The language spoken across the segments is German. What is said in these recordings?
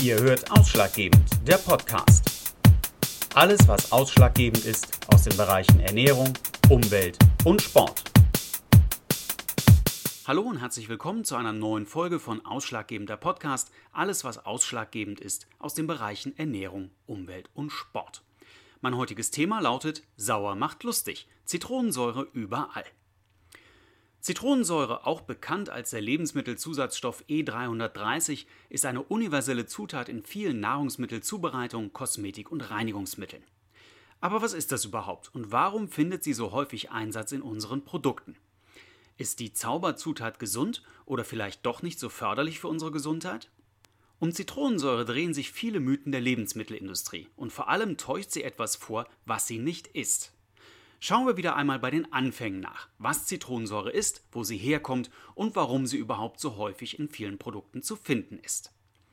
Ihr hört Ausschlaggebend, der Podcast. Alles, was ausschlaggebend ist aus den Bereichen Ernährung, Umwelt und Sport. Hallo und herzlich willkommen zu einer neuen Folge von Ausschlaggebend, der Podcast. Alles, was ausschlaggebend ist aus den Bereichen Ernährung, Umwelt und Sport. Mein heutiges Thema lautet: Sauer macht lustig. Zitronensäure überall. Zitronensäure, auch bekannt als der Lebensmittelzusatzstoff E330, ist eine universelle Zutat in vielen Nahrungsmittelzubereitungen, Kosmetik- und Reinigungsmitteln. Aber was ist das überhaupt und warum findet sie so häufig Einsatz in unseren Produkten? Ist die Zauberzutat gesund oder vielleicht doch nicht so förderlich für unsere Gesundheit? Um Zitronensäure drehen sich viele Mythen der Lebensmittelindustrie und vor allem täuscht sie etwas vor, was sie nicht ist. Schauen wir wieder einmal bei den Anfängen nach, was Zitronensäure ist, wo sie herkommt und warum sie überhaupt so häufig in vielen Produkten zu finden ist.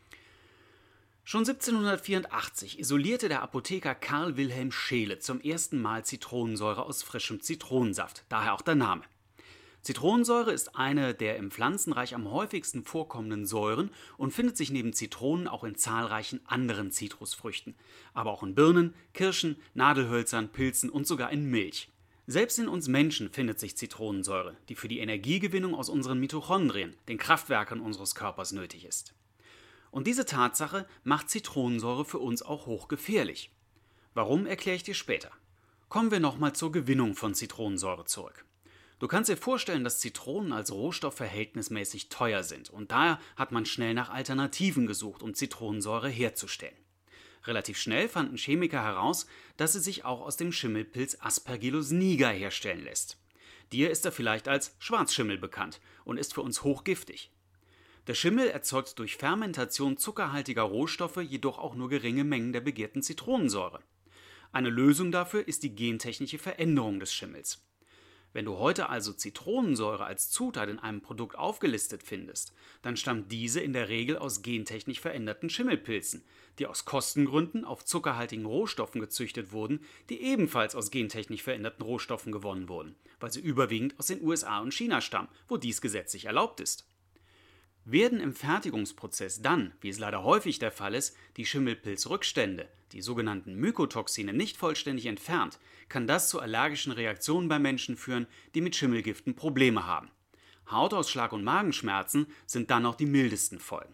Schon 1784 isolierte der Apotheker Karl Wilhelm Scheele zum ersten Mal Zitronensäure aus frischem Zitronensaft, daher auch der Name. Zitronensäure ist eine der im Pflanzenreich am häufigsten vorkommenden Säuren und findet sich neben Zitronen auch in zahlreichen anderen Zitrusfrüchten, aber auch in Birnen, Kirschen, Nadelhölzern, Pilzen und sogar in Milch. Selbst in uns Menschen findet sich Zitronensäure, die für die Energiegewinnung aus unseren Mitochondrien, den Kraftwerken unseres Körpers, nötig ist. Und diese Tatsache macht Zitronensäure für uns auch hochgefährlich. Warum, erkläre ich dir später. Kommen wir nochmal zur Gewinnung von Zitronensäure zurück. Du kannst dir vorstellen, dass Zitronen als Rohstoff verhältnismäßig teuer sind und daher hat man schnell nach Alternativen gesucht, um Zitronensäure herzustellen. Relativ schnell fanden Chemiker heraus, dass sie sich auch aus dem Schimmelpilz Aspergillus niger herstellen lässt. Dir ist er vielleicht als Schwarzschimmel bekannt und ist für uns hochgiftig. Der Schimmel erzeugt durch Fermentation zuckerhaltiger Rohstoffe jedoch auch nur geringe Mengen der begehrten Zitronensäure. Eine Lösung dafür ist die gentechnische Veränderung des Schimmels. Wenn du heute also Zitronensäure als Zutat in einem Produkt aufgelistet findest, dann stammt diese in der Regel aus gentechnisch veränderten Schimmelpilzen, die aus Kostengründen auf zuckerhaltigen Rohstoffen gezüchtet wurden, die ebenfalls aus gentechnisch veränderten Rohstoffen gewonnen wurden, weil sie überwiegend aus den USA und China stammen, wo dies gesetzlich erlaubt ist. Werden im Fertigungsprozess dann, wie es leider häufig der Fall ist, die Schimmelpilzrückstände, die sogenannten Mykotoxine, nicht vollständig entfernt, kann das zu allergischen Reaktionen bei Menschen führen, die mit Schimmelgiften Probleme haben. Hautausschlag und Magenschmerzen sind dann auch die mildesten Folgen.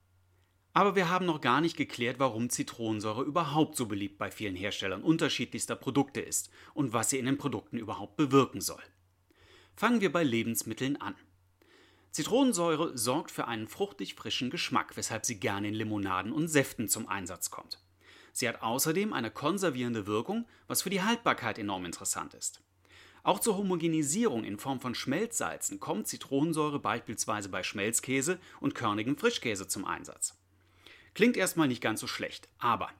Aber wir haben noch gar nicht geklärt, warum Zitronensäure überhaupt so beliebt bei vielen Herstellern unterschiedlichster Produkte ist und was sie in den Produkten überhaupt bewirken soll. Fangen wir bei Lebensmitteln an. Zitronensäure sorgt für einen fruchtig frischen Geschmack, weshalb sie gerne in Limonaden und Säften zum Einsatz kommt. Sie hat außerdem eine konservierende Wirkung, was für die Haltbarkeit enorm interessant ist. Auch zur Homogenisierung in Form von Schmelzsalzen kommt Zitronensäure beispielsweise bei Schmelzkäse und körnigem Frischkäse zum Einsatz. Klingt erstmal nicht ganz so schlecht, aber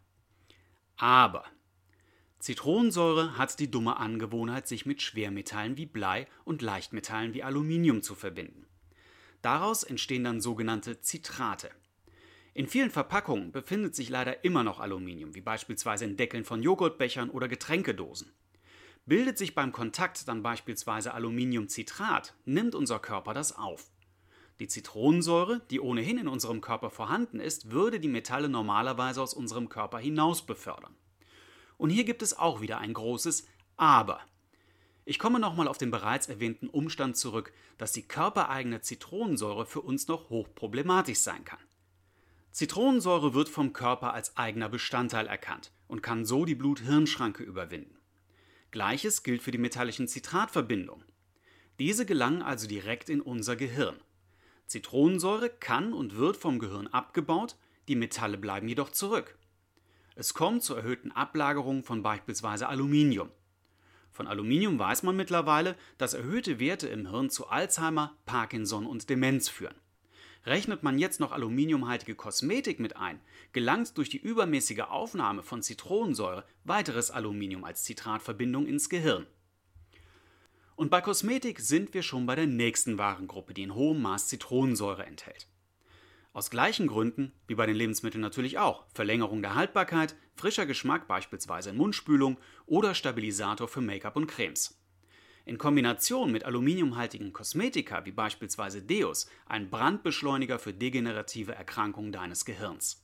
Zitronensäure hat die dumme Angewohnheit, sich mit Schwermetallen wie Blei und Leichtmetallen wie Aluminium zu verbinden. Daraus entstehen dann sogenannte Zitrate. In vielen Verpackungen befindet sich leider immer noch Aluminium, wie beispielsweise in Deckeln von Joghurtbechern oder Getränkedosen. Bildet sich beim Kontakt dann beispielsweise Aluminiumcitrat, nimmt unser Körper das auf. Die Zitronensäure, die ohnehin in unserem Körper vorhanden ist, würde die Metalle normalerweise aus unserem Körper hinaus befördern. Und hier gibt es auch wieder ein großes Aber. Ich komme nochmal auf den bereits erwähnten Umstand zurück, dass die körpereigene Zitronensäure für uns noch hochproblematisch sein kann. Zitronensäure wird vom Körper als eigener Bestandteil erkannt und kann so die Blut-Hirn-Schranke überwinden. Gleiches gilt für die metallischen Zitratverbindungen. Diese gelangen also direkt in unser Gehirn. Zitronensäure kann und wird vom Gehirn abgebaut, die Metalle bleiben jedoch zurück. Es kommt zur erhöhten Ablagerung von beispielsweise Aluminium. Von Aluminium weiß man mittlerweile, dass erhöhte Werte im Hirn zu Alzheimer, Parkinson und Demenz führen. Rechnet man jetzt noch aluminiumhaltige Kosmetik mit ein, gelangt durch die übermäßige Aufnahme von Zitronensäure weiteres Aluminium als Zitratverbindung ins Gehirn. Und bei Kosmetik sind wir schon bei der nächsten Warengruppe, die in hohem Maß Zitronensäure enthält. Aus gleichen Gründen, wie bei den Lebensmitteln natürlich auch, Verlängerung der Haltbarkeit, frischer Geschmack beispielsweise in Mundspülung oder Stabilisator für Make-up und Cremes. In Kombination mit aluminiumhaltigen Kosmetika wie beispielsweise Deos ein Brandbeschleuniger für degenerative Erkrankungen deines Gehirns.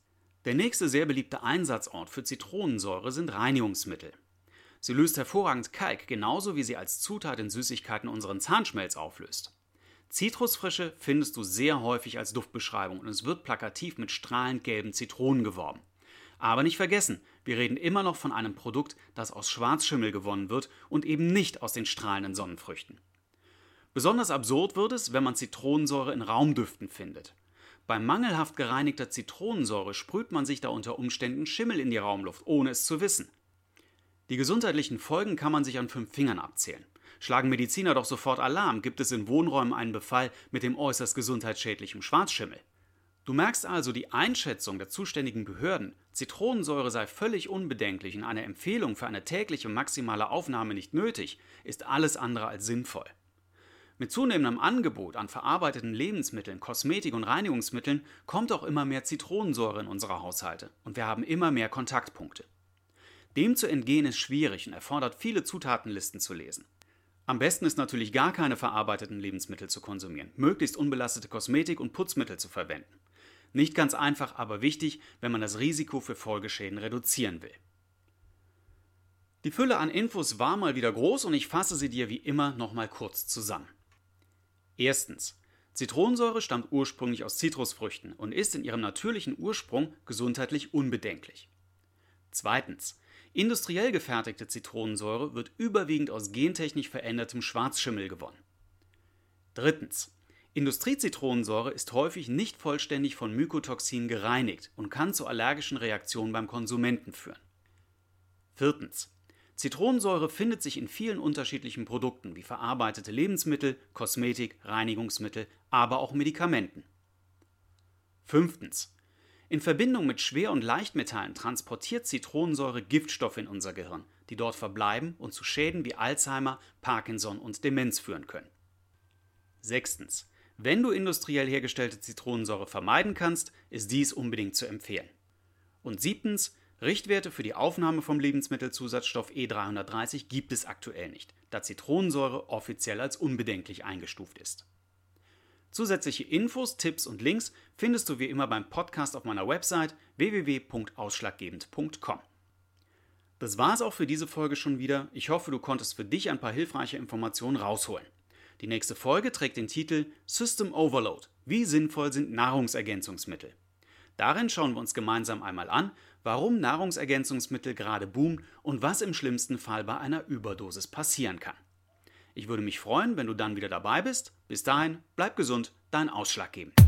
Der nächste sehr beliebte Einsatzort für Zitronensäure sind Reinigungsmittel. Sie löst hervorragend Kalk, genauso wie sie als Zutat in Süßigkeiten unseren Zahnschmelz auflöst. Zitrusfrische findest du sehr häufig als Duftbeschreibung und es wird plakativ mit strahlend gelben Zitronen geworben. Aber nicht vergessen, wir reden immer noch von einem Produkt, das aus Schwarzschimmel gewonnen wird und eben nicht aus den strahlenden Sonnenfrüchten. Besonders absurd wird es, wenn man Zitronensäure in Raumdüften findet. Bei mangelhaft gereinigter Zitronensäure sprüht man sich da unter Umständen Schimmel in die Raumluft, ohne es zu wissen. Die gesundheitlichen Folgen kann man sich an 5 Fingern abzählen. Schlagen Mediziner doch sofort Alarm, gibt es in Wohnräumen einen Befall mit dem äußerst gesundheitsschädlichen Schwarzschimmel. Du merkst also die Einschätzung der zuständigen Behörden, Zitronensäure sei völlig unbedenklich und eine Empfehlung für eine tägliche maximale Aufnahme nicht nötig, ist alles andere als sinnvoll. Mit zunehmendem Angebot an verarbeiteten Lebensmitteln, Kosmetik und Reinigungsmitteln kommt auch immer mehr Zitronensäure in unsere Haushalte und wir haben immer mehr Kontaktpunkte. Dem zu entgehen ist schwierig und erfordert viele Zutatenlisten zu lesen. Am besten ist natürlich gar keine verarbeiteten Lebensmittel zu konsumieren, möglichst unbelastete Kosmetik und Putzmittel zu verwenden. Nicht ganz einfach, aber wichtig, wenn man das Risiko für Folgeschäden reduzieren will. Die Fülle an Infos war mal wieder groß und ich fasse sie dir wie immer nochmal kurz zusammen. Erstens. Zitronensäure stammt ursprünglich aus Zitrusfrüchten und ist in ihrem natürlichen Ursprung gesundheitlich unbedenklich. Zweitens. Industriell gefertigte Zitronensäure wird überwiegend aus gentechnisch verändertem Schwarzschimmel gewonnen. Drittens. Industriezitronensäure ist häufig nicht vollständig von Mykotoxinen gereinigt und kann zu allergischen Reaktionen beim Konsumenten führen. Viertens. Zitronensäure findet sich in vielen unterschiedlichen Produkten wie verarbeitete Lebensmittel, Kosmetik, Reinigungsmittel, aber auch Medikamenten. Fünftens. In Verbindung mit Schwer- und Leichtmetallen transportiert Zitronensäure Giftstoffe in unser Gehirn, die dort verbleiben und zu Schäden wie Alzheimer, Parkinson und Demenz führen können. Sechstens. Wenn du industriell hergestellte Zitronensäure vermeiden kannst, ist dies unbedingt zu empfehlen. Und siebtens. Richtwerte für die Aufnahme vom Lebensmittelzusatzstoff E330 gibt es aktuell nicht, da Zitronensäure offiziell als unbedenklich eingestuft ist. Zusätzliche Infos, Tipps und Links findest du wie immer beim Podcast auf meiner Website www.ausschlaggebend.com. Das war es auch für diese Folge schon wieder. Ich hoffe, du konntest für dich ein paar hilfreiche Informationen rausholen. Die nächste Folge trägt den Titel System Overload. Wie sinnvoll sind Nahrungsergänzungsmittel? Darin schauen wir uns gemeinsam einmal an, warum Nahrungsergänzungsmittel gerade boomen und was im schlimmsten Fall bei einer Überdosis passieren kann. Ich würde mich freuen, wenn du dann wieder dabei bist. Bis dahin, bleib gesund, dein Ausschlaggebend.